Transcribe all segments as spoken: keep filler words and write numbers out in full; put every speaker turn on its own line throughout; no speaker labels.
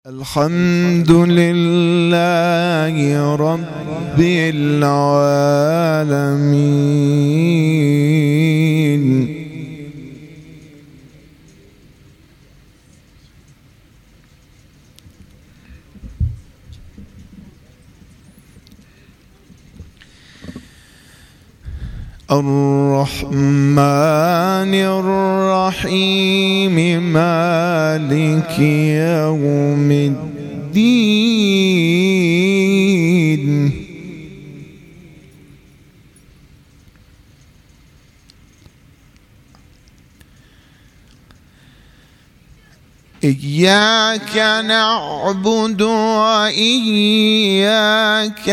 الحمد لله رب العالمين الرحمن الرحيم مالك يوم الدين إياك نعبد وإياك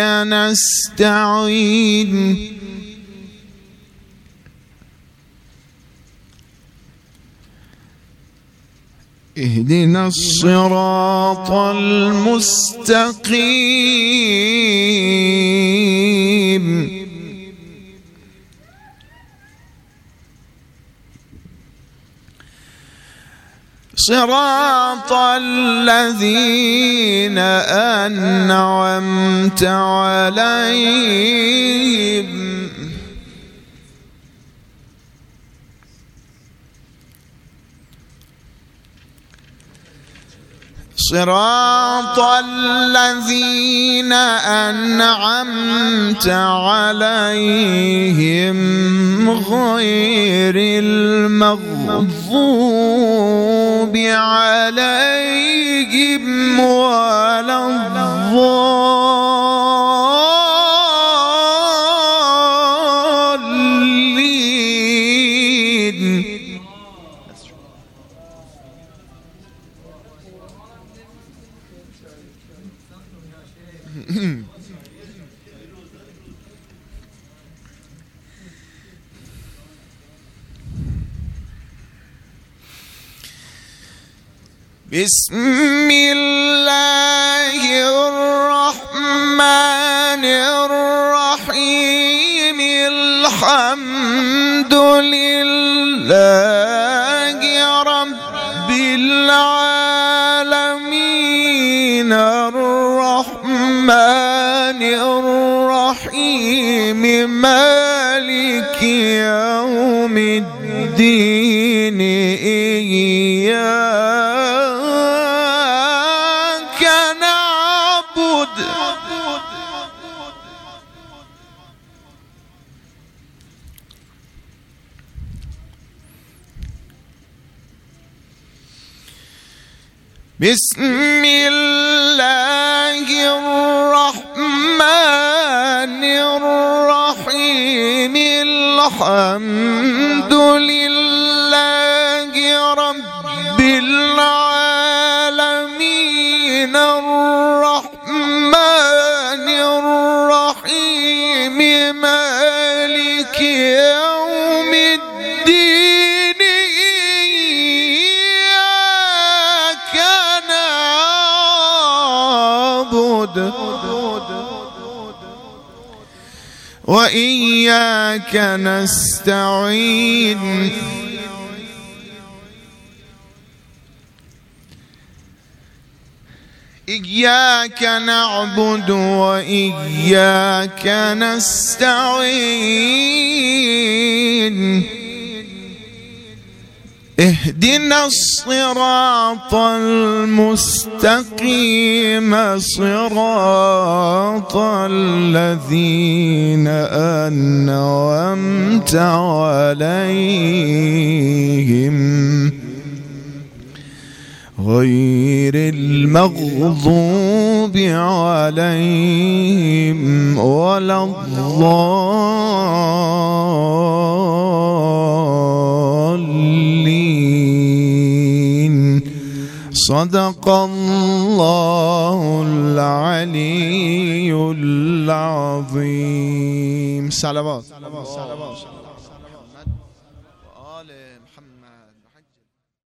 نستعين اهدنا الصراط المستقيم صراط الذين أنعمت عليهم صراط الذين أنعمت عليهم غير المغضوب عليهم ولا الضالين. بسم الله الرحمن الرحيم الحمد لله رب العالمين الرحمن الرحيم مالك يوم الدين إياك نعبد بسم الله الرحمن الرحيم الحمد لله رب العالمين الرحمن الرحيم مالك يوم الدين إياك نعبد وإياك نستعين إياك نعبد وإياك نستعين اهدنا الصراط المستقيم صراط الذين أنعمت عليهم غير المغضوب عليهم ولا الضالين. صدق الله العلي العظيم. صلوات.